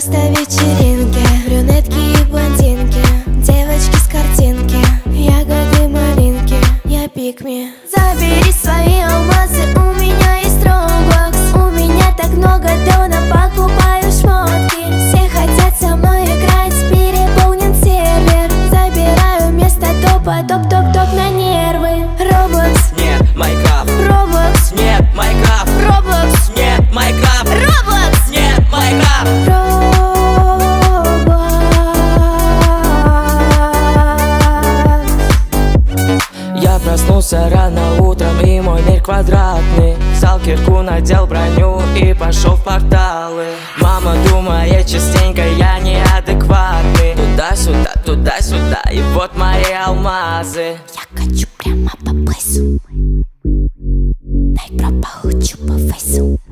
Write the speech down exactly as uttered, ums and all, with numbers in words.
просто вечеринки, брюнетки и блондинки, девочки с картинки, ягоды, малинки, я пикми. Забери свои алмазы, у меня есть Roblox. У меня так много дона, покупаю шмотки. Все хотят со мной играть, переполнен сервер. Забираю место топа, топ-топ-топ на нервы. Roblox, нет, Майнкрафт. Roblox, нет, Майнкрафт. Roblox, нет, Майнкрафт. Roblox, нет, Майнкрафт. Я проснулся рано утром, и мой мир квадратный. Взял кирку, надел броню и пошел в порталы. Мама думает частенько, я неадекватный. Туда-сюда, туда-сюда, и вот мои алмазы. я хочу прямо по плейсу. Дай про получу по фейсу.